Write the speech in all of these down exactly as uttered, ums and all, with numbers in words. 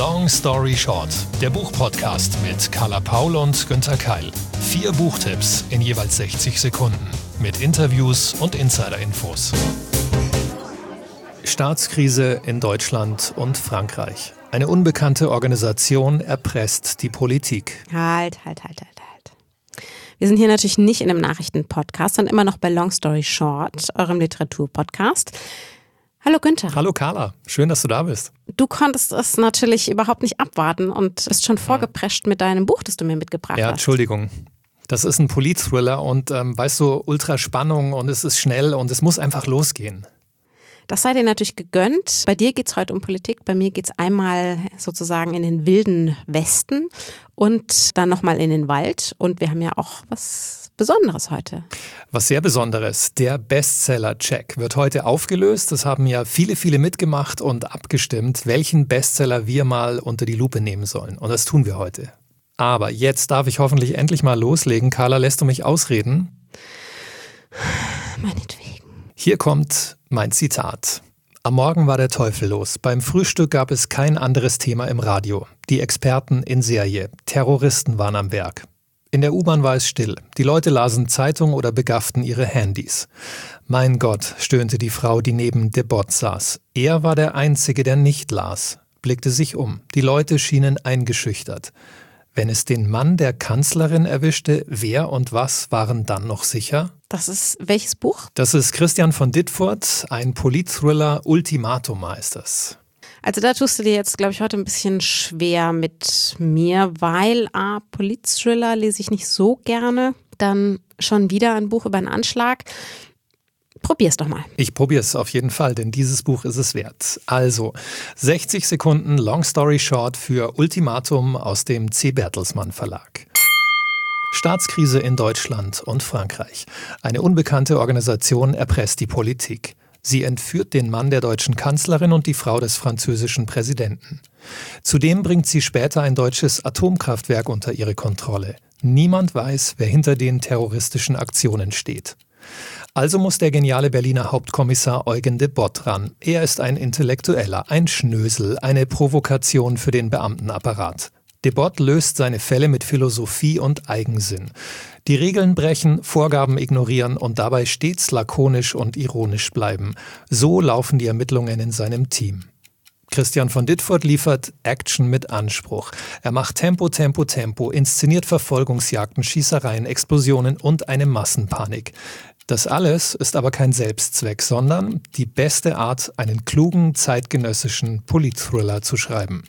Long Story Short, der Buchpodcast mit Carla Paul und Günther Keil. Vier Buchtipps in jeweils sechzig Sekunden mit Interviews und Insider-Infos. Staatskrise in Deutschland und Frankreich. Eine unbekannte Organisation erpresst die Politik. Halt, halt, halt, halt, halt. Wir sind hier natürlich nicht in einem Nachrichtenpodcast, sondern immer noch bei Long Story Short, eurem Literaturpodcast. Hallo Günther. Hallo Carla, schön, dass du da bist. Du konntest es natürlich überhaupt nicht abwarten und bist schon vorgeprescht mit deinem Buch, das du mir mitgebracht ja, hast. Ja, Entschuldigung. Das ist ein Polit-Thriller und ähm, weißt du, Ultraspannung und es ist schnell und es muss einfach losgehen. Das sei dir natürlich gegönnt. Bei dir geht es heute um Politik, bei mir geht es einmal sozusagen in den wilden Westen und dann nochmal in den Wald. Und wir haben ja auch was Besonderes heute. Was sehr Besonderes. Der Bestseller-Check wird heute aufgelöst. Das haben ja viele, viele mitgemacht und abgestimmt, welchen Bestseller wir mal unter die Lupe nehmen sollen. Und das tun wir heute. Aber jetzt darf ich hoffentlich endlich mal loslegen. Carla, lässt du mich ausreden? Meinetwegen. Hier kommt mein Zitat. Am Morgen war der Teufel los. Beim Frühstück gab es kein anderes Thema im Radio. Die Experten in Serie. Terroristen waren am Werk. In der U-Bahn war es still. Die Leute lasen Zeitung oder begafften ihre Handys. Mein Gott, stöhnte die Frau, die neben Debord saß. Er war der Einzige, der nicht las. Blickte sich um. Die Leute schienen eingeschüchtert. Wenn es den Mann der Kanzlerin erwischte, wer und was waren dann noch sicher? Das ist welches Buch? Das ist Christian von Ditfurth, ein Polit-Thriller, Ultimatum heißt das. Also da tust du dir jetzt, glaube ich, heute ein bisschen schwer mit mir, weil A, Polit-Thriller lese ich nicht so gerne, dann schon wieder ein Buch über einen Anschlag. Probier's doch mal. Ich probier's auf jeden Fall, denn dieses Buch ist es wert. Also, sechzig Sekunden Long Story Short für Ultimatum aus dem C. Bertelsmann Verlag. Staatskrise in Deutschland und Frankreich. Eine unbekannte Organisation erpresst die Politik. Sie entführt den Mann der deutschen Kanzlerin und die Frau des französischen Präsidenten. Zudem bringt sie später ein deutsches Atomkraftwerk unter ihre Kontrolle. Niemand weiß, wer hinter den terroristischen Aktionen steht. Also muss der geniale Berliner Hauptkommissar Eugen Debord ran. Er ist ein Intellektueller, ein Schnösel, eine Provokation für den Beamtenapparat. Debord löst seine Fälle mit Philosophie und Eigensinn. Die Regeln brechen, Vorgaben ignorieren und dabei stets lakonisch und ironisch bleiben. So laufen die Ermittlungen in seinem Team. Christian von Ditfurth liefert Action mit Anspruch. Er macht Tempo, Tempo, Tempo, inszeniert Verfolgungsjagden, Schießereien, Explosionen und eine Massenpanik. Das alles ist aber kein Selbstzweck, sondern die beste Art, einen klugen, zeitgenössischen Polit-Thriller zu schreiben.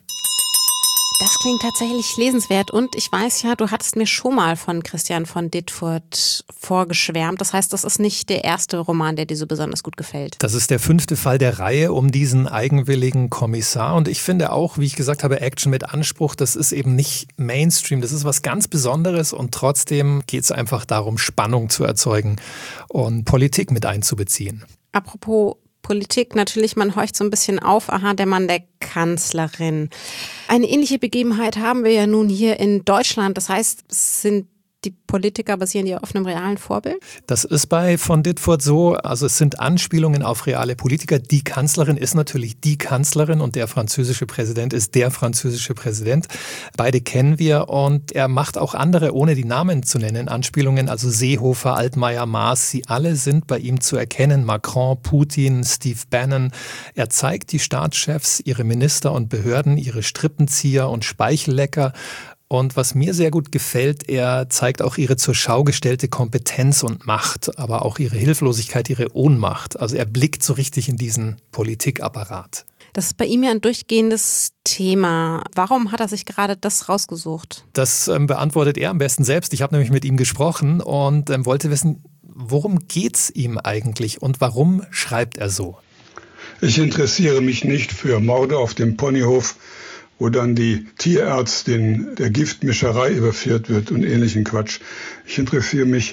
Das klingt tatsächlich lesenswert und ich weiß ja, du hattest mir schon mal von Christian von Ditfurth vorgeschwärmt. Das heißt, das ist nicht der erste Roman, der dir so besonders gut gefällt. Das ist der fünfte Fall der Reihe um diesen eigenwilligen Kommissar und ich finde auch, wie ich gesagt habe, Action mit Anspruch, das ist eben nicht Mainstream, das ist was ganz Besonderes und trotzdem geht es einfach darum, Spannung zu erzeugen und Politik mit einzubeziehen. Apropos Politik, natürlich, man horcht so ein bisschen auf, aha, der Mann der Kanzlerin. Eine ähnliche Begebenheit haben wir ja nun hier in Deutschland. Das heißt, es sind die Politiker basieren ja auf einem realen Vorbild? Das ist bei von Ditfurth so, also es sind Anspielungen auf reale Politiker. Die Kanzlerin ist natürlich die Kanzlerin und der französische Präsident ist der französische Präsident. Beide kennen wir und er macht auch andere, ohne die Namen zu nennen, Anspielungen. Also Seehofer, Altmaier, Maas, sie alle sind bei ihm zu erkennen. Macron, Putin, Steve Bannon. Er zeigt die Staatschefs, ihre Minister und Behörden, ihre Strippenzieher und Speichellecker. Und was mir sehr gut gefällt, er zeigt auch ihre zur Schau gestellte Kompetenz und Macht, aber auch ihre Hilflosigkeit, ihre Ohnmacht. Also er blickt so richtig in diesen Politikapparat. Das ist bei ihm ja ein durchgehendes Thema. Warum hat er sich gerade das rausgesucht? Das ähm, beantwortet er am besten selbst. Ich habe nämlich mit ihm gesprochen und ähm, wollte wissen, worum geht's ihm eigentlich und warum schreibt er so? Ich interessiere mich nicht für Morde auf dem Ponyhof, wo dann die Tierärztin der Giftmischerei überführt wird und ähnlichen Quatsch. Ich interessiere mich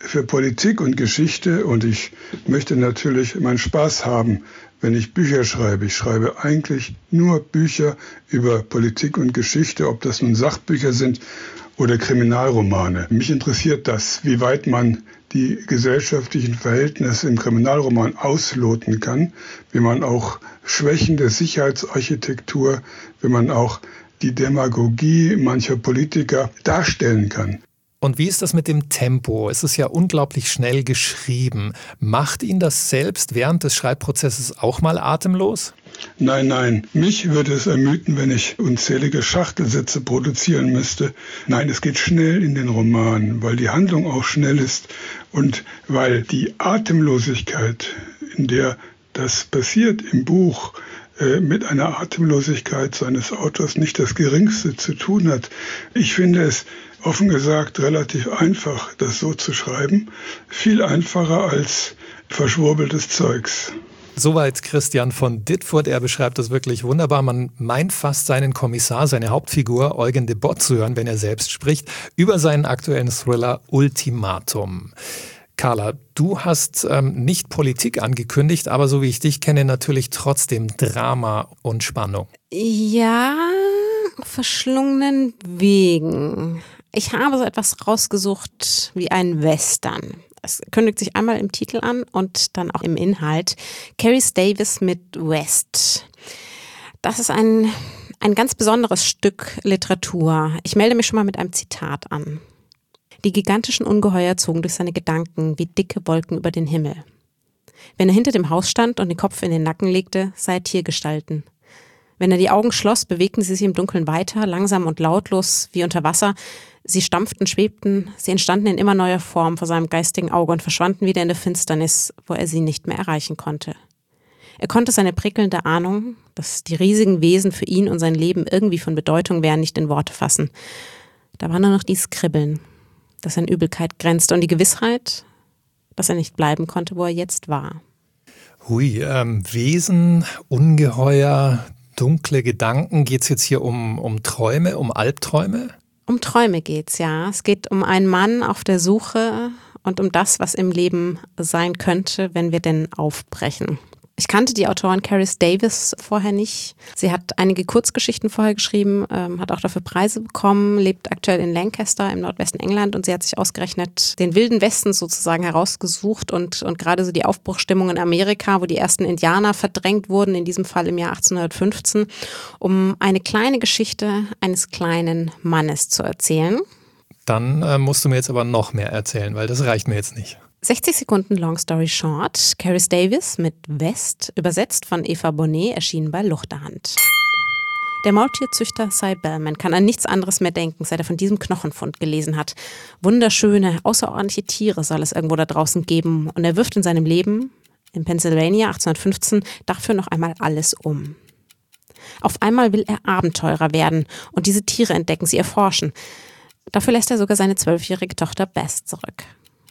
für Politik und Geschichte und ich möchte natürlich meinen Spaß haben, wenn ich Bücher schreibe. Ich schreibe eigentlich nur Bücher über Politik und Geschichte, ob das nun Sachbücher sind oder Kriminalromane. Mich interessiert das, wie weit man die gesellschaftlichen Verhältnisse im Kriminalroman ausloten kann, wie man auch Schwächen der Sicherheitsarchitektur, wie man auch die Demagogie mancher Politiker darstellen kann. Und wie ist das mit dem Tempo? Es ist ja unglaublich schnell geschrieben. Macht ihn das selbst während des Schreibprozesses auch mal atemlos? Nein, nein. Mich würde es ermüden, wenn ich unzählige Schachtelsätze produzieren müsste. Nein, es geht schnell in den Roman, weil die Handlung auch schnell ist und weil die Atemlosigkeit, in der das passiert im Buch, äh, mit einer Atemlosigkeit seines Autors nicht das Geringste zu tun hat. Ich finde es offen gesagt relativ einfach, das so zu schreiben. Viel einfacher als verschwurbeltes Zeugs. Soweit Christian von Ditfurth. Er beschreibt das wirklich wunderbar. Man meint fast seinen Kommissar, seine Hauptfigur Eugen de Bott zu hören, wenn er selbst spricht, über seinen aktuellen Thriller Ultimatum. Carla, du hast ähm, nicht Politik angekündigt, aber so wie ich dich kenne, natürlich trotzdem Drama und Spannung. Ja, verschlungenen Wegen. Ich habe so etwas rausgesucht wie ein Western. Es kündigt sich einmal im Titel an und dann auch im Inhalt. Carice Davis mit West. Das ist ein, ein ganz besonderes Stück Literatur. Ich melde mich schon mal mit einem Zitat an. Die gigantischen Ungeheuer zogen durch seine Gedanken wie dicke Wolken über den Himmel. Wenn er hinter dem Haus stand und den Kopf in den Nacken legte, sah er Tiergestalten. Wenn er die Augen schloss, bewegten sie sich im Dunkeln weiter, langsam und lautlos, wie unter Wasser. Sie stampften, schwebten, sie entstanden in immer neuer Form vor seinem geistigen Auge und verschwanden wieder in der Finsternis, wo er sie nicht mehr erreichen konnte. Er konnte seine prickelnde Ahnung, dass die riesigen Wesen für ihn und sein Leben irgendwie von Bedeutung wären, nicht in Worte fassen. Da war nur noch dieses Kribbeln, das an Übelkeit grenzte und die Gewissheit, dass er nicht bleiben konnte, wo er jetzt war. Hui, ähm, Wesen, Ungeheuer, dunkle Gedanken. Geht es jetzt hier um, um Träume, um Albträume? Um Träume geht's, ja. Es geht um einen Mann auf der Suche und um das, was im Leben sein könnte, wenn wir denn aufbrechen. Ich kannte die Autorin Carice Davis vorher nicht. Sie hat einige Kurzgeschichten vorher geschrieben, ähm, hat auch dafür Preise bekommen, lebt aktuell in Lancaster im Nordwesten England und sie hat sich ausgerechnet den wilden Westen sozusagen herausgesucht und, und gerade so die Aufbruchstimmung in Amerika, wo die ersten Indianer verdrängt wurden, in diesem Fall im Jahr achtzehnhundertfünfzehn, um eine kleine Geschichte eines kleinen Mannes zu erzählen. Dann äh, musst du mir jetzt aber noch mehr erzählen, weil das reicht mir jetzt nicht. sechzig Sekunden Long Story Short, Carice Davis mit West, übersetzt von Eva Bonnet, erschienen bei Luchterhand. Der Maultierzüchter Cy Bellman kann an nichts anderes mehr denken, seit er von diesem Knochenfund gelesen hat. Wunderschöne, außerordentliche Tiere soll es irgendwo da draußen geben und er wirft in seinem Leben, in Pennsylvania achtzehnhundertfünfzehn, dafür noch einmal alles um. Auf einmal will er Abenteurer werden und diese Tiere entdecken, sie erforschen. Dafür lässt er sogar seine zwölfjährige Tochter Bess zurück.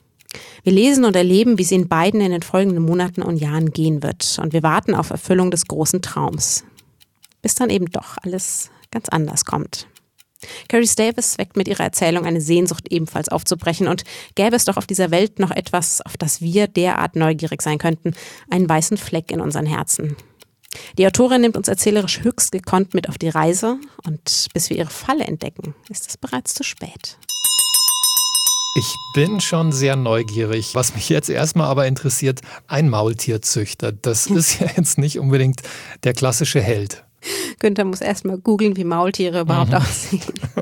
Wir lesen und erleben, wie es ihnen beiden in den folgenden Monaten und Jahren gehen wird. Und wir warten auf Erfüllung des großen Traums. Bis dann eben doch alles ganz anders kommt. Carice Davis weckt mit ihrer Erzählung eine Sehnsucht, ebenfalls aufzubrechen. Und gäbe es doch auf dieser Welt noch etwas, auf das wir derart neugierig sein könnten, einen weißen Fleck in unseren Herzen. Die Autorin nimmt uns erzählerisch höchst gekonnt mit auf die Reise. Und bis wir ihre Falle entdecken, ist es bereits zu spät. Ich bin schon sehr neugierig. Was mich jetzt erstmal aber interessiert, ein Maultierzüchter. Das ist ja jetzt nicht unbedingt der klassische Held. Günther muss erstmal googeln, wie Maultiere überhaupt mhm. aussehen.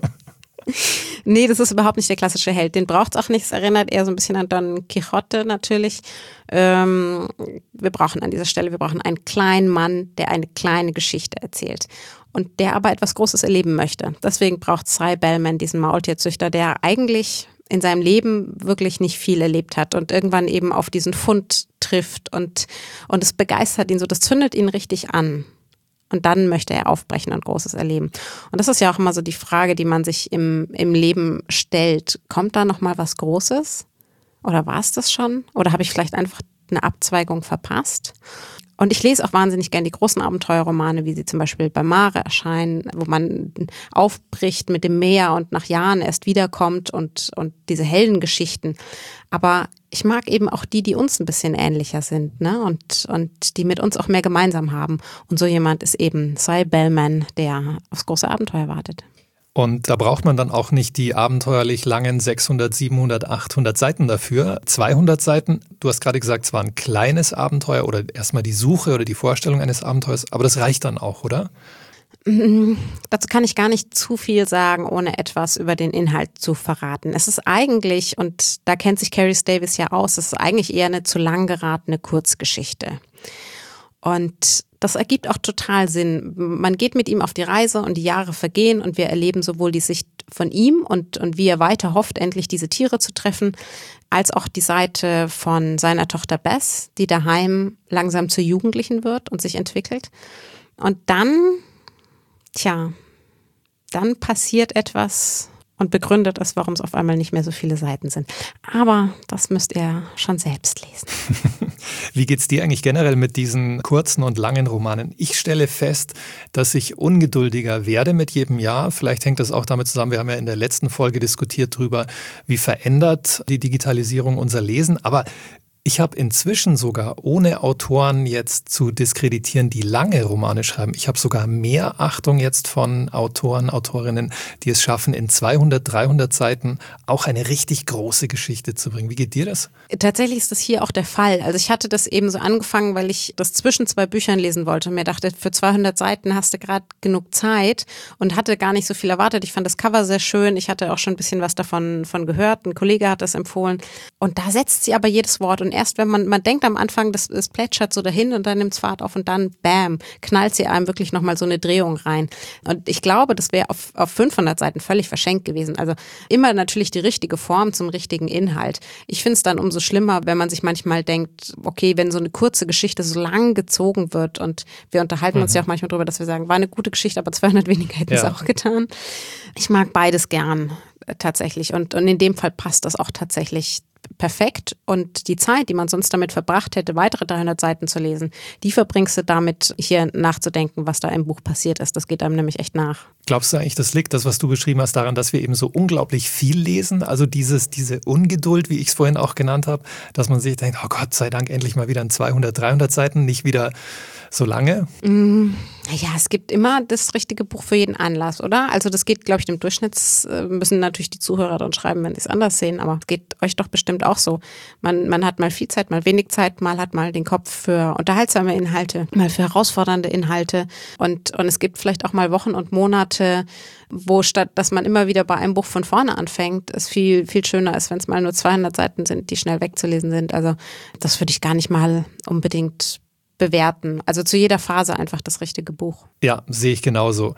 Nee, das ist überhaupt nicht der klassische Held. Den braucht es auch nicht. Es erinnert eher so ein bisschen an Don Quixote natürlich. Ähm, wir brauchen an dieser Stelle, wir brauchen einen kleinen Mann, der eine kleine Geschichte erzählt. Und der aber etwas Großes erleben möchte. Deswegen braucht Cy Bellman diesen Maultierzüchter, der eigentlich in seinem Leben wirklich nicht viel erlebt hat und irgendwann eben auf diesen Fund trifft und, und es begeistert ihn so, das zündet ihn richtig an. Und dann möchte er aufbrechen und Großes erleben. Und das ist ja auch immer so die Frage, die man sich im, im Leben stellt. Kommt da noch mal was Großes? Oder war es das schon? Oder habe ich vielleicht einfach eine Abzweigung verpasst. Und ich lese auch wahnsinnig gern die großen Abenteuerromane, wie sie zum Beispiel bei Mare erscheinen, wo man aufbricht mit dem Meer und nach Jahren erst wiederkommt und, und diese Heldengeschichten. Aber ich mag eben auch die, die uns ein bisschen ähnlicher sind, ne? und, und die mit uns auch mehr gemeinsam haben. Und so jemand ist eben Cy Bellman, der aufs große Abenteuer wartet. Und da braucht man dann auch nicht die abenteuerlich langen sechshundert, siebenhundert, achthundert Seiten dafür. zweihundert Seiten, du hast gerade gesagt, es war ein kleines Abenteuer oder erstmal die Suche oder die Vorstellung eines Abenteuers, aber das reicht dann auch, oder? Mhm. Dazu kann ich gar nicht zu viel sagen, ohne etwas über den Inhalt zu verraten. Es ist eigentlich, und da kennt sich Cary Davis ja aus, es ist eigentlich eher eine zu lang geratene Kurzgeschichte. Und das ergibt auch total Sinn. Man geht mit ihm auf die Reise und die Jahre vergehen und wir erleben sowohl die Sicht von ihm und, und wie er weiter hofft, endlich diese Tiere zu treffen, als auch die Seite von seiner Tochter Bess, die daheim langsam zur Jugendlichen wird und sich entwickelt. Und dann, tja, dann passiert etwas und begründet es, warum es auf einmal nicht mehr so viele Seiten sind. Aber das müsst ihr schon selbst lesen. Wie geht's dir eigentlich generell mit diesen kurzen und langen Romanen? Ich stelle fest, dass ich ungeduldiger werde mit jedem Jahr. Vielleicht hängt das auch damit zusammen, wir haben ja in der letzten Folge diskutiert darüber, wie verändert die Digitalisierung unser Lesen. Aber ich habe inzwischen sogar, ohne Autoren jetzt zu diskreditieren, die lange Romane schreiben, ich habe sogar mehr Achtung jetzt von Autoren, Autorinnen, die es schaffen, in zweihundert, dreihundert Seiten auch eine richtig große Geschichte zu bringen. Wie geht dir das? Tatsächlich ist das hier auch der Fall. Also ich hatte das eben so angefangen, weil ich das zwischen zwei Büchern lesen wollte und mir dachte, für zweihundert Seiten hast du gerade genug Zeit und hatte gar nicht so viel erwartet. Ich fand das Cover sehr schön. Ich hatte auch schon ein bisschen was davon von gehört. Ein Kollege hat das empfohlen. Und da setzt sie aber jedes Wort. Und erst wenn man, man denkt am Anfang, das, das plätschert so dahin und dann nimmt es Fahrt auf und dann, bam, knallt sie einem wirklich nochmal so eine Drehung rein. Und ich glaube, das wäre auf, auf fünfhundert Seiten völlig verschenkt gewesen. Also immer natürlich die richtige Form zum richtigen Inhalt. Ich finde es dann umso schlimmer, wenn man sich manchmal denkt, okay, wenn so eine kurze Geschichte so lang gezogen wird und wir unterhalten mhm. uns ja auch manchmal drüber, dass wir sagen, war eine gute Geschichte, aber zweihundert weniger hätten es ja auch getan. Ich mag beides gern tatsächlich und, und in dem Fall passt das auch tatsächlich perfekt und die Zeit, die man sonst damit verbracht hätte, weitere dreihundert Seiten zu lesen, die verbringst du damit, hier nachzudenken, was da im Buch passiert ist. Das geht einem nämlich echt nach. Glaubst du eigentlich, das liegt, das, was du beschrieben hast, daran, dass wir eben so unglaublich viel lesen? Also dieses, diese Ungeduld, wie ich es vorhin auch genannt habe, dass man sich denkt, oh Gott sei Dank, endlich mal wieder in zweihundert, dreihundert Seiten, nicht wieder so lange? Mm, ja, es gibt immer das richtige Buch für jeden Anlass, oder? Also das geht, glaube ich, dem Durchschnitt, müssen natürlich die Zuhörer dann schreiben, wenn sie es anders sehen, aber es geht euch doch bestimmt auch so. Man, man hat mal viel Zeit, mal wenig Zeit, mal hat mal den Kopf für unterhaltsame Inhalte, mal für herausfordernde Inhalte und, und es gibt vielleicht auch mal Wochen und Monate, wo statt, dass man immer wieder bei einem Buch von vorne anfängt, es viel, viel schöner ist, wenn es mal nur zweihundert Seiten sind, die schnell wegzulesen sind. Also das würde ich gar nicht mal unbedingt bewerten. Also zu jeder Phase einfach das richtige Buch. Ja, sehe ich genauso.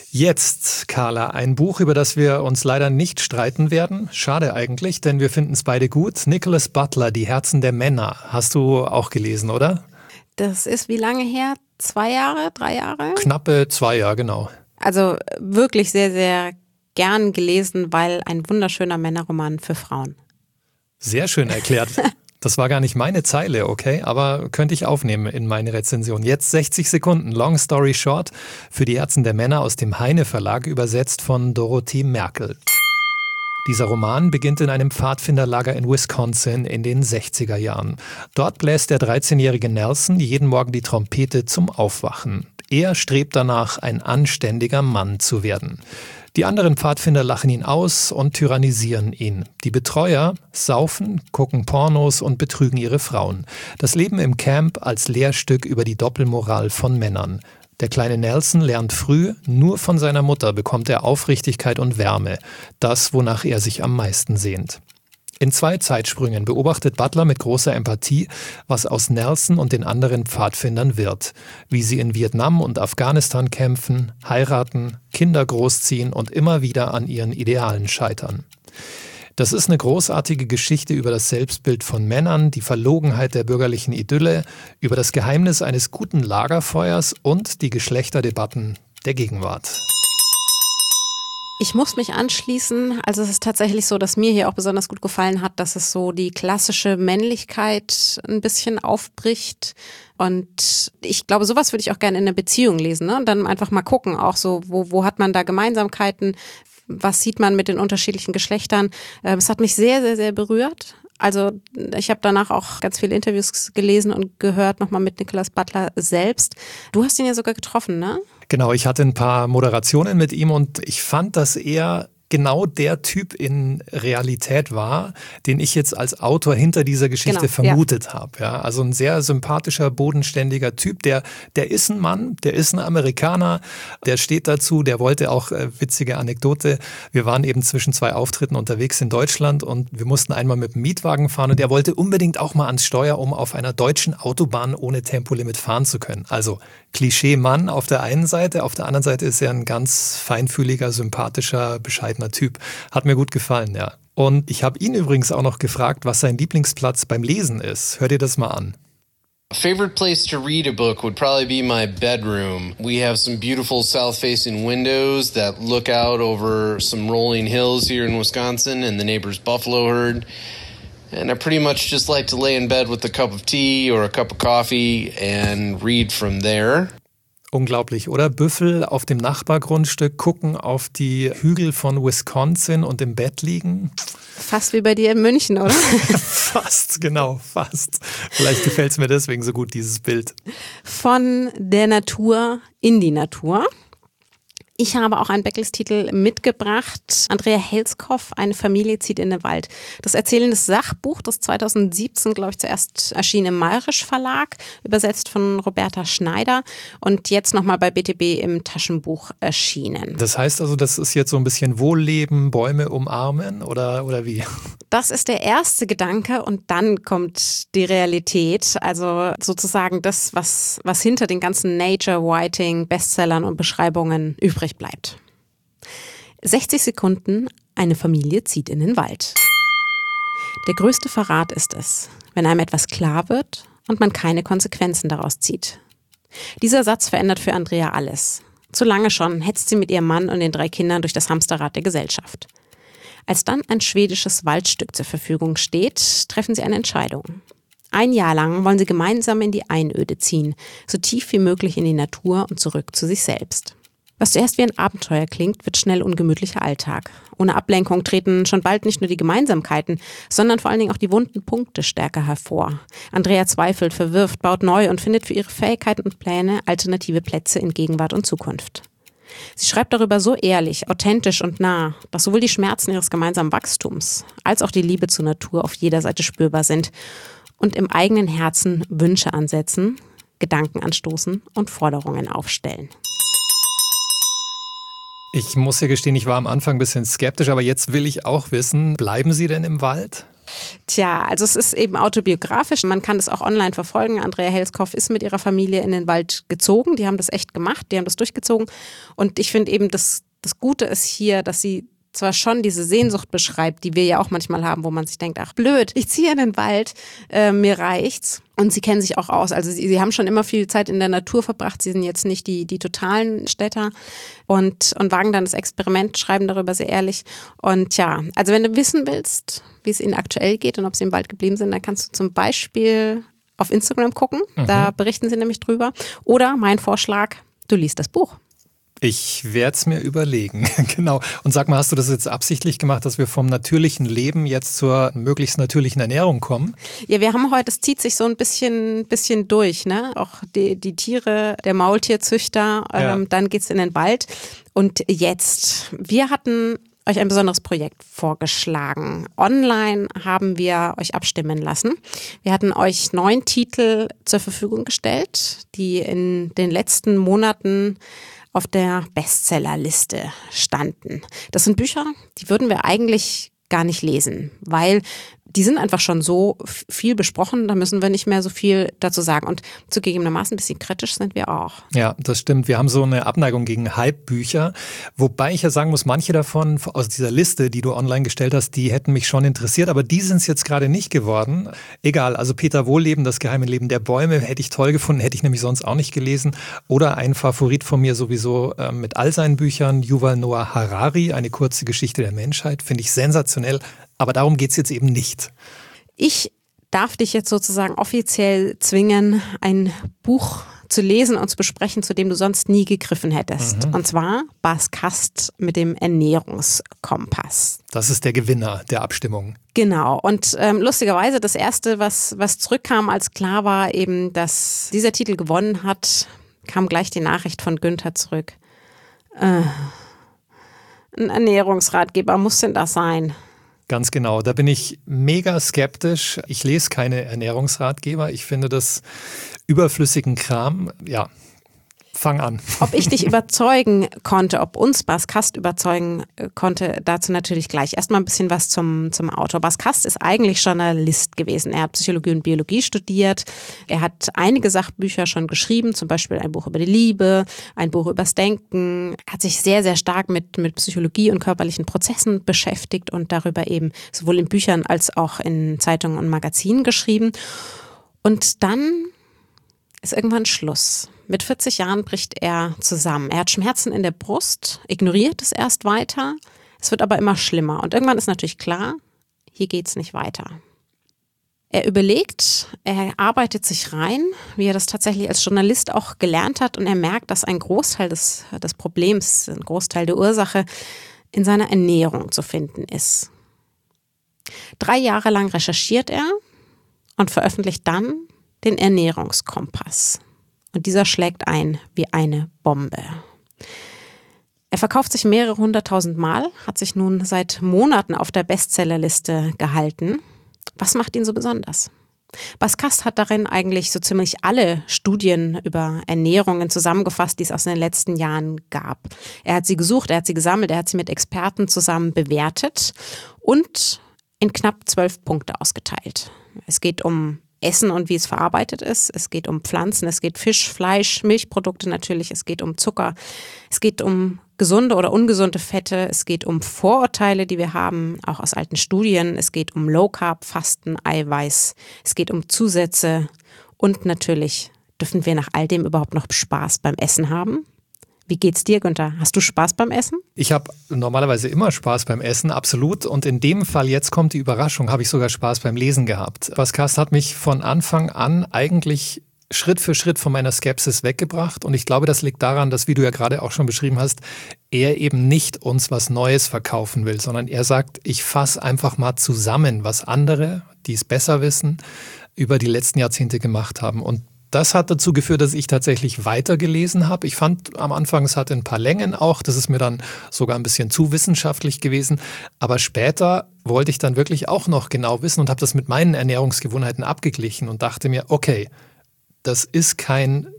Jetzt, Carla, ein Buch, über das wir uns leider nicht streiten werden. Schade eigentlich, denn wir finden es beide gut. Nicholas Butler, Die Herzen der Männer. Hast du auch gelesen, oder? Das ist wie lange her? Zwei Jahre? Drei Jahre? Knappe zwei Jahre, genau. Also wirklich sehr, sehr gern gelesen, weil ein wunderschöner Männerroman für Frauen. Sehr schön erklärt. Das war gar nicht meine Zeile, okay, aber könnte ich aufnehmen in meine Rezension. Jetzt sechzig Sekunden, Long Story Short, für die Herzen der Männer aus dem Heine Verlag, übersetzt von Dorothee Merkel. Dieser Roman beginnt in einem Pfadfinderlager in Wisconsin in den sechziger Jahren. Dort bläst der dreizehnjährige Nelson jeden Morgen die Trompete zum Aufwachen. Er strebt danach, ein anständiger Mann zu werden. Die anderen Pfadfinder lachen ihn aus und tyrannisieren ihn. Die Betreuer saufen, gucken Pornos und betrügen ihre Frauen. Das Leben im Camp als Lehrstück über die Doppelmoral von Männern. Der kleine Nelson lernt früh, nur von seiner Mutter bekommt er Aufrichtigkeit und Wärme. Das, wonach er sich am meisten sehnt. In zwei Zeitsprüngen beobachtet Butler mit großer Empathie, was aus Nelson und den anderen Pfadfindern wird. Wie sie in Vietnam und Afghanistan kämpfen, heiraten, Kinder großziehen und immer wieder an ihren Idealen scheitern. Das ist eine großartige Geschichte über das Selbstbild von Männern, die Verlogenheit der bürgerlichen Idylle, über das Geheimnis eines guten Lagerfeuers und die Geschlechterdebatten der Gegenwart. Ich muss mich anschließen. Also es ist tatsächlich so, dass mir hier auch besonders gut gefallen hat, dass es so die klassische Männlichkeit ein bisschen aufbricht. Und ich glaube, sowas würde ich auch gerne in einer Beziehung lesen, ne? Und dann einfach mal gucken, auch so, wo, wo hat man da Gemeinsamkeiten? Was sieht man mit den unterschiedlichen Geschlechtern? Es hat mich sehr, sehr, sehr berührt. Also ich habe danach auch ganz viele Interviews gelesen und gehört, nochmal mit Nicholas Butler selbst. Du hast ihn ja sogar getroffen, ne? Genau, ich hatte ein paar Moderationen mit ihm und ich fand, dass er genau der Typ in Realität war, den ich jetzt als Autor hinter dieser Geschichte genau, vermutet ja. habe. Ja, also ein sehr sympathischer, bodenständiger Typ, der, der ist ein Mann, der ist ein Amerikaner, der steht dazu, der wollte auch, äh, witzige Anekdote, wir waren eben zwischen zwei Auftritten unterwegs in Deutschland und wir mussten einmal mit dem Mietwagen fahren und der wollte unbedingt auch mal ans Steuer, um auf einer deutschen Autobahn ohne Tempolimit fahren zu können. Also Klischee-Mann auf der einen Seite, auf der anderen Seite ist er ein ganz feinfühliger, sympathischer, bescheidener Typ. Hat mir gut gefallen, ja. Und ich habe ihn übrigens auch noch gefragt, was sein Lieblingsplatz beim Lesen ist. Hör dir das mal an. A favorite place to read a book would probably be my bedroom. We have some beautiful south-facing windows that look out over some rolling hills here in Wisconsin and the neighbor's buffalo herd. And I pretty much just like to lay in bed with a cup of tea or a cup of coffee and read from there. Unglaublich, oder? Büffel auf dem Nachbargrundstück gucken auf die Hügel von Wisconsin und im Bett liegen. Fast wie bei dir in München, oder? Fast, genau, fast. Vielleicht gefällt es mir deswegen so gut, dieses Bild. Von der Natur in die Natur. Ich habe auch einen Beckles-Titel mitgebracht. Andrea Helskopf, eine Familie zieht in den Wald. Das erzählende Sachbuch, das zweitausendsiebzehn, glaube ich, zuerst erschien im Mayrisch Verlag, übersetzt von Roberta Schneider und jetzt nochmal bei B T B im Taschenbuch erschienen. Das heißt also, das ist jetzt so ein bisschen Wohlleben, Bäume umarmen oder, oder wie? Das ist der erste Gedanke und dann kommt die Realität, also sozusagen das, was, was hinter den ganzen Nature-Writing, Bestsellern und Beschreibungen übrig bleibt. sechzig Sekunden, eine Familie zieht in den Wald. Der größte Verrat ist es, wenn einem etwas klar wird und man keine Konsequenzen daraus zieht. Dieser Satz verändert für Andrea alles. Zu lange schon hetzt sie mit ihrem Mann und den drei Kindern durch das Hamsterrad der Gesellschaft. Als dann ein schwedisches Waldstück zur Verfügung steht, treffen sie eine Entscheidung. Ein Jahr lang wollen sie gemeinsam in die Einöde ziehen, so tief wie möglich in die Natur und zurück zu sich selbst. Was zuerst wie ein Abenteuer klingt, wird schnell ungemütlicher Alltag. Ohne Ablenkung treten schon bald nicht nur die Gemeinsamkeiten, sondern vor allen Dingen auch die wunden Punkte stärker hervor. Andrea zweifelt, verwirft, baut neu und findet für ihre Fähigkeiten und Pläne alternative Plätze in Gegenwart und Zukunft. Sie schreibt darüber so ehrlich, authentisch und nah, dass sowohl die Schmerzen ihres gemeinsamen Wachstums als auch die Liebe zur Natur auf jeder Seite spürbar sind und im eigenen Herzen Wünsche ansetzen, Gedanken anstoßen und Forderungen aufstellen. Ich muss ja gestehen, ich war am Anfang ein bisschen skeptisch, aber jetzt will ich auch wissen, bleiben Sie denn im Wald? Tja, also es ist eben autobiografisch. Man kann das auch online verfolgen. Andrea Helskopf ist mit ihrer Familie in den Wald gezogen. Die haben das echt gemacht, die haben das durchgezogen. Und ich finde eben, das, das Gute ist hier, dass sie zwar schon diese Sehnsucht beschreibt, die wir ja auch manchmal haben, wo man sich denkt, ach blöd, ich ziehe in den Wald, äh, mir reicht's. Und sie kennen sich auch aus. Also sie, sie haben schon immer viel Zeit in der Natur verbracht. Sie sind jetzt nicht die, die totalen Städter und, und wagen dann das Experiment, schreiben darüber sehr ehrlich. Und ja, also wenn du wissen willst, wie es ihnen aktuell geht und ob sie im Wald geblieben sind, dann kannst du zum Beispiel auf Instagram gucken. Mhm. Da berichten sie nämlich drüber. Oder mein Vorschlag, du liest das Buch. Ich werde es mir überlegen, genau. Und sag mal, hast du das jetzt absichtlich gemacht, dass wir vom natürlichen Leben jetzt zur möglichst natürlichen Ernährung kommen? Ja, wir haben heute, es zieht sich so ein bisschen, bisschen durch, ne? Auch die, die Tiere, der Maultierzüchter, ja. ähm, dann geht's in den Wald. Und jetzt, wir hatten euch ein besonderes Projekt vorgeschlagen. Online haben wir euch abstimmen lassen. Wir hatten euch neun Titel zur Verfügung gestellt, die in den letzten Monaten auf der Bestsellerliste standen. Das sind Bücher, die würden wir eigentlich gar nicht lesen, weil die sind einfach schon so viel besprochen, da müssen wir nicht mehr so viel dazu sagen. Und zugegebenermaßen ein bisschen kritisch sind wir auch. Ja, das stimmt. Wir haben so eine Abneigung gegen Hype-Bücher. Wobei ich ja sagen muss, manche davon aus dieser Liste, die du online gestellt hast, die hätten mich schon interessiert. Aber die sind es jetzt gerade nicht geworden. Egal, also Peter Wohlleben, das geheime Leben der Bäume, hätte ich toll gefunden, hätte ich nämlich sonst auch nicht gelesen. Oder ein Favorit von mir sowieso äh, mit all seinen Büchern, Yuval Noah Harari, eine kurze Geschichte der Menschheit, finde ich sensationell. Aber darum geht es jetzt eben nicht. Ich darf dich jetzt sozusagen offiziell zwingen, ein Buch zu lesen und zu besprechen, zu dem du sonst nie gegriffen hättest. Mhm. Und zwar Bas Kast mit dem Ernährungskompass. Das ist der Gewinner der Abstimmung. Genau. Und ähm, lustigerweise das Erste, was, was zurückkam, als klar war eben, dass dieser Titel gewonnen hat, kam gleich die Nachricht von Günther zurück. Äh, ein Ernährungsratgeber, muss denn das sein? Ganz genau, da bin ich mega skeptisch. Ich lese keine Ernährungsratgeber. Ich finde das überflüssigen Kram. Ja, fang an. Ob ich dich überzeugen konnte, ob uns Bas Kast überzeugen konnte, dazu natürlich gleich. Erstmal ein bisschen was zum, zum Autor. Bas Kast ist eigentlich Journalist gewesen. Er hat Psychologie und Biologie studiert. Er hat einige Sachbücher schon geschrieben, zum Beispiel ein Buch über die Liebe, ein Buch übers Denken. Er hat sich sehr, sehr stark mit, mit Psychologie und körperlichen Prozessen beschäftigt und darüber eben sowohl in Büchern als auch in Zeitungen und Magazinen geschrieben. Und dann ist irgendwann Schluss. Mit vierzig Jahren bricht er zusammen. Er hat Schmerzen in der Brust, ignoriert es erst weiter. Es wird aber immer schlimmer. Und irgendwann ist natürlich klar, hier geht's nicht weiter. Er überlegt, er arbeitet sich rein, wie er das tatsächlich als Journalist auch gelernt hat. Und er merkt, dass ein Großteil des, des Problems, ein Großteil der Ursache in seiner Ernährung zu finden ist. Drei Jahre lang recherchiert er und veröffentlicht dann den Ernährungskompass. Und dieser schlägt ein wie eine Bombe. Er verkauft sich mehrere hunderttausend Mal, hat sich nun seit Monaten auf der Bestsellerliste gehalten. Was macht ihn so besonders? Bas Kast hat darin eigentlich so ziemlich alle Studien über Ernährungen zusammengefasst, die es aus den letzten Jahren gab. Er hat sie gesucht, er hat sie gesammelt, er hat sie mit Experten zusammen bewertet und in knapp zwölf Punkte ausgeteilt. Es geht um Essen und wie es verarbeitet ist. Es geht um Pflanzen, es geht Fisch, Fleisch, Milchprodukte natürlich, es geht um Zucker, es geht um gesunde oder ungesunde Fette, es geht um Vorurteile, die wir haben, auch aus alten Studien, es geht um Low Carb, Fasten, Eiweiß, es geht um Zusätze und natürlich dürfen wir nach all dem überhaupt noch Spaß beim Essen haben. Wie geht's dir, Günther? Hast du Spaß beim Essen? Ich habe normalerweise immer Spaß beim Essen, absolut. Und in dem Fall, jetzt kommt die Überraschung, habe ich sogar Spaß beim Lesen gehabt. Bas Kast hat mich von Anfang an eigentlich Schritt für Schritt von meiner Skepsis weggebracht. Und ich glaube, das liegt daran, dass, wie du ja gerade auch schon beschrieben hast, er eben nicht uns was Neues verkaufen will, sondern er sagt, ich fasse einfach mal zusammen, was andere, die es besser wissen, über die letzten Jahrzehnte gemacht haben. Und das hat dazu geführt, dass ich tatsächlich weitergelesen habe. Ich fand am Anfang, es hatte ein paar Längen auch. Das ist mir dann sogar ein bisschen zu wissenschaftlich gewesen. Aber später wollte ich dann wirklich auch noch genau wissen und habe das mit meinen Ernährungsgewohnheiten abgeglichen und dachte mir, okay, das ist kein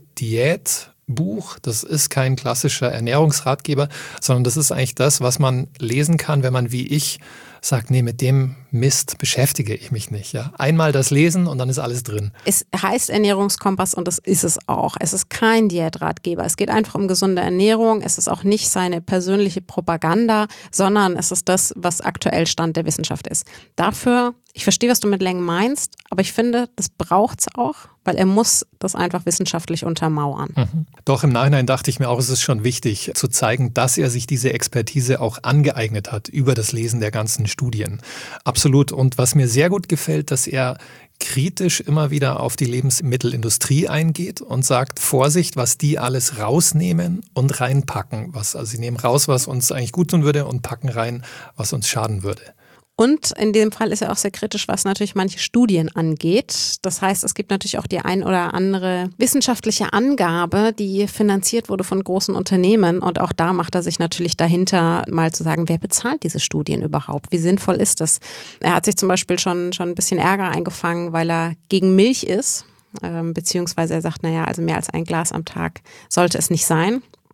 Diätbuch, das ist kein klassischer Ernährungsratgeber, sondern das ist eigentlich das, was man lesen kann, wenn man wie ich sagt, nee, mit dem Mist beschäftige ich mich nicht. Ja? Einmal das lesen und dann ist alles drin. Es heißt Ernährungskompass und das ist es auch. Es ist kein Diätratgeber. Es geht einfach um gesunde Ernährung. Es ist auch nicht seine persönliche Propaganda, sondern es ist das, was aktuell Stand der Wissenschaft ist. Dafür, ich verstehe, was du mit Längen meinst, aber ich finde, das braucht es auch, weil er muss das einfach wissenschaftlich untermauern. Mhm. Doch im Nachhinein dachte ich mir auch, es ist schon wichtig zu zeigen, dass er sich diese Expertise auch angeeignet hat über das Lesen der ganzen Studien. Absolut. Und was mir sehr gut gefällt, dass er kritisch immer wieder auf die Lebensmittelindustrie eingeht und sagt, Vorsicht, was die alles rausnehmen und reinpacken. Was, also sie nehmen raus, was uns eigentlich gut tun würde und packen rein, was uns schaden würde. Und in dem Fall ist er auch sehr kritisch, was natürlich manche Studien angeht. Das heißt, es gibt natürlich auch die ein oder andere wissenschaftliche Angabe, die finanziert wurde von großen Unternehmen. Und auch da macht er sich natürlich dahinter, mal zu sagen, wer bezahlt diese Studien überhaupt? Wie sinnvoll ist das? Er hat sich zum Beispiel schon, schon ein bisschen Ärger eingefangen, weil er gegen Milch ist. Ähm, beziehungsweise er sagt, naja, also mehr als ein Glas am Tag sollte es nicht sein.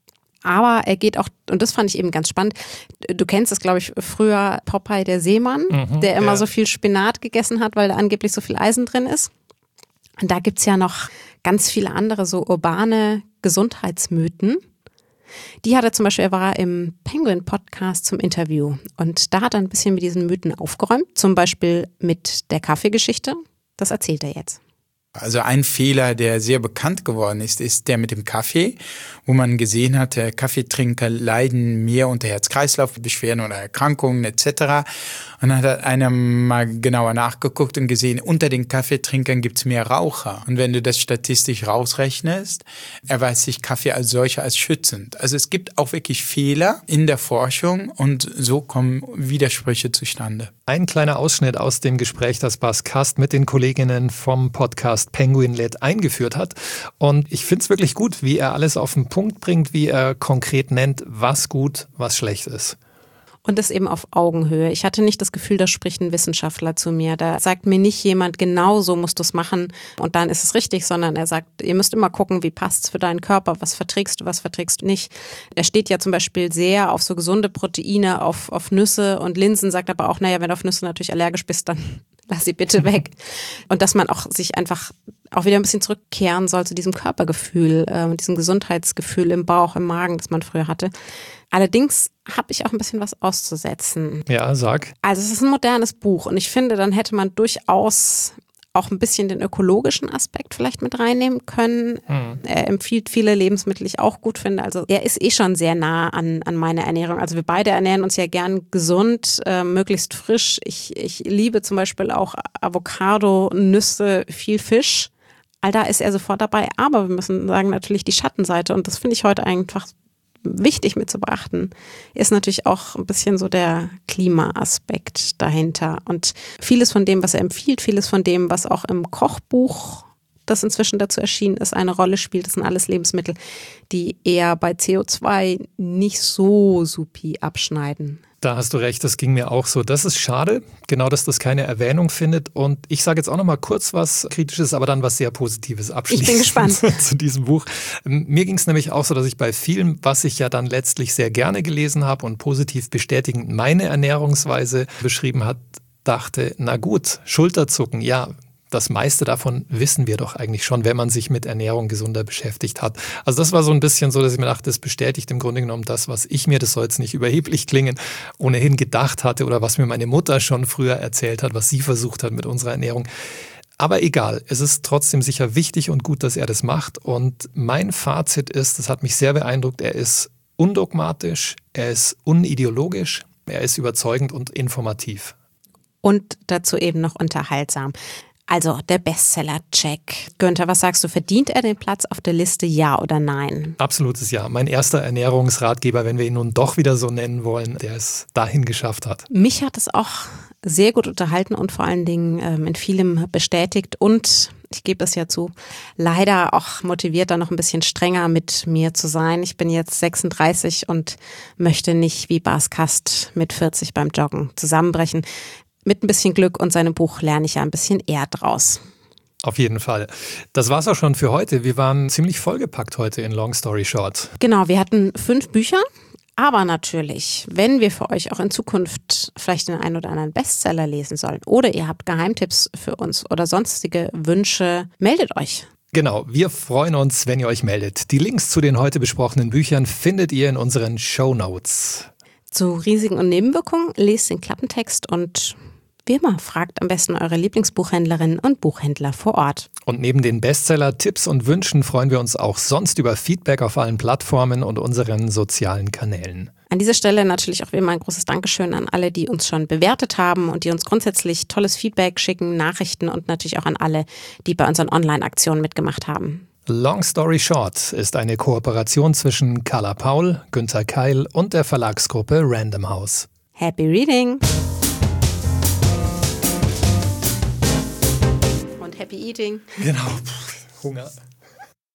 Aber er geht auch, und das fand ich eben ganz spannend, du kennst es, glaube ich, früher Popeye der Seemann, mhm, der immer ja. so viel Spinat gegessen hat, weil da angeblich so viel Eisen drin ist. Und da gibt's ja noch ganz viele andere so urbane Gesundheitsmythen. Die hat er zum Beispiel, er war im Penguin-Podcast zum Interview und da hat er ein bisschen mit diesen Mythen aufgeräumt, zum Beispiel mit der Kaffeegeschichte. Das erzählt er jetzt. Also ein Fehler, der sehr bekannt geworden ist, ist der mit dem Kaffee, wo man gesehen hat, Kaffeetrinker leiden mehr unter Herz-Kreislauf-Beschwerden oder Erkrankungen et cetera. Und dann hat einer mal genauer nachgeguckt und gesehen, unter den Kaffeetrinkern gibt es mehr Raucher. Und wenn du das statistisch rausrechnest, erweist sich Kaffee als solcher als schützend. Also es gibt auch wirklich Fehler in der Forschung und so kommen Widersprüche zustande. Ein kleiner Ausschnitt aus dem Gespräch, das Bas Kast mit den Kolleginnen vom Podcast Penguin Led eingeführt hat. Und ich finde es wirklich gut, wie er alles auf den Punkt bringt, wie er konkret nennt, was gut, was schlecht ist. Und das eben auf Augenhöhe. Ich hatte nicht das Gefühl, da spricht ein Wissenschaftler zu mir. Da sagt mir nicht jemand, genau so musst du es machen und dann ist es richtig, sondern er sagt, ihr müsst immer gucken, wie passt es für deinen Körper, was verträgst du, was verträgst du nicht. Er steht ja zum Beispiel sehr auf so gesunde Proteine, auf, auf Nüsse und Linsen, sagt aber auch, naja, wenn du auf Nüsse natürlich allergisch bist, dann lass sie bitte weg. Und dass man auch sich einfach auch wieder ein bisschen zurückkehren soll zu diesem Körpergefühl, äh, diesem Gesundheitsgefühl im Bauch, im Magen, das man früher hatte. Allerdings habe ich auch ein bisschen was auszusetzen. Ja, sag. Also es ist ein modernes Buch und ich finde, dann hätte man durchaus auch ein bisschen den ökologischen Aspekt vielleicht mit reinnehmen können. Hm. Er empfiehlt viele Lebensmittel, die ich auch gut finde. Also er ist eh schon sehr nah an, an meiner Ernährung. Also wir beide ernähren uns ja gern gesund, äh, möglichst frisch. Ich, ich liebe zum Beispiel auch Avocado, Nüsse, viel Fisch. All da ist er sofort dabei. Aber wir müssen sagen, natürlich die Schattenseite. Und das finde ich heute einfach wichtig mit zu beachten, ist natürlich auch ein bisschen so der Klimaaspekt dahinter. Und vieles von dem, was er empfiehlt, vieles von dem, was auch im Kochbuch, das inzwischen dazu erschienen ist, eine Rolle spielt, das sind alles Lebensmittel, die eher bei C O zwei nicht so supi abschneiden. Da hast du recht, das ging mir auch so. Das ist schade, genau, dass das keine Erwähnung findet. Und ich sage jetzt auch noch mal kurz was Kritisches, aber dann was sehr Positives abschließend. Ich bin gespannt. Zu diesem Buch. Mir ging es nämlich auch so, dass ich bei vielem, was ich ja dann letztlich sehr gerne gelesen habe und positiv bestätigend meine Ernährungsweise beschrieben hat, dachte, na gut, Schulterzucken, ja, das meiste davon wissen wir doch eigentlich schon, wenn man sich mit Ernährung gesunder beschäftigt hat. Also das war so ein bisschen so, dass ich mir dachte, das bestätigt im Grunde genommen das, was ich mir, das soll jetzt nicht überheblich klingen, ohnehin gedacht hatte oder was mir meine Mutter schon früher erzählt hat, was sie versucht hat mit unserer Ernährung. Aber egal, es ist trotzdem sicher wichtig und gut, dass er das macht. Und mein Fazit ist, das hat mich sehr beeindruckt, er ist undogmatisch, er ist unideologisch, er ist überzeugend und informativ. Und dazu eben noch unterhaltsam. Also der Bestseller-Check. Günther, was sagst du, verdient er den Platz auf der Liste, ja oder nein? Absolutes Ja. Mein erster Ernährungsratgeber, wenn wir ihn nun doch wieder so nennen wollen, der es dahin geschafft hat. Mich hat es auch sehr gut unterhalten und vor allen Dingen ähm, in vielem bestätigt und ich gebe es ja zu, leider auch motiviert, da noch ein bisschen strenger mit mir zu sein. Ich bin jetzt sechsunddreißig und möchte nicht wie Bas Kast mit vierzig beim Joggen zusammenbrechen. Mit ein bisschen Glück und seinem Buch lerne ich ja ein bisschen eher draus. Auf jeden Fall. Das war's auch schon für heute. Wir waren ziemlich vollgepackt heute in Long Story Short. Genau, wir hatten fünf Bücher. Aber natürlich, wenn wir für euch auch in Zukunft vielleicht den einen oder anderen Bestseller lesen sollen oder ihr habt Geheimtipps für uns oder sonstige Wünsche, meldet euch. Genau, wir freuen uns, wenn ihr euch meldet. Die Links zu den heute besprochenen Büchern findet ihr in unseren Shownotes. Zu Risiken und Nebenwirkungen lest den Klappentext und wie immer, fragt am besten eure Lieblingsbuchhändlerinnen und Buchhändler vor Ort. Und neben den Bestseller-Tipps und Wünschen freuen wir uns auch sonst über Feedback auf allen Plattformen und unseren sozialen Kanälen. An dieser Stelle natürlich auch wie immer ein großes Dankeschön an alle, die uns schon bewertet haben und die uns grundsätzlich tolles Feedback schicken, Nachrichten und natürlich auch an alle, die bei unseren Online-Aktionen mitgemacht haben. Long Story Short ist eine Kooperation zwischen Carla Paul, Günther Keil und der Verlagsgruppe Random House. Happy Reading! Happy Eating. Genau, Hunger.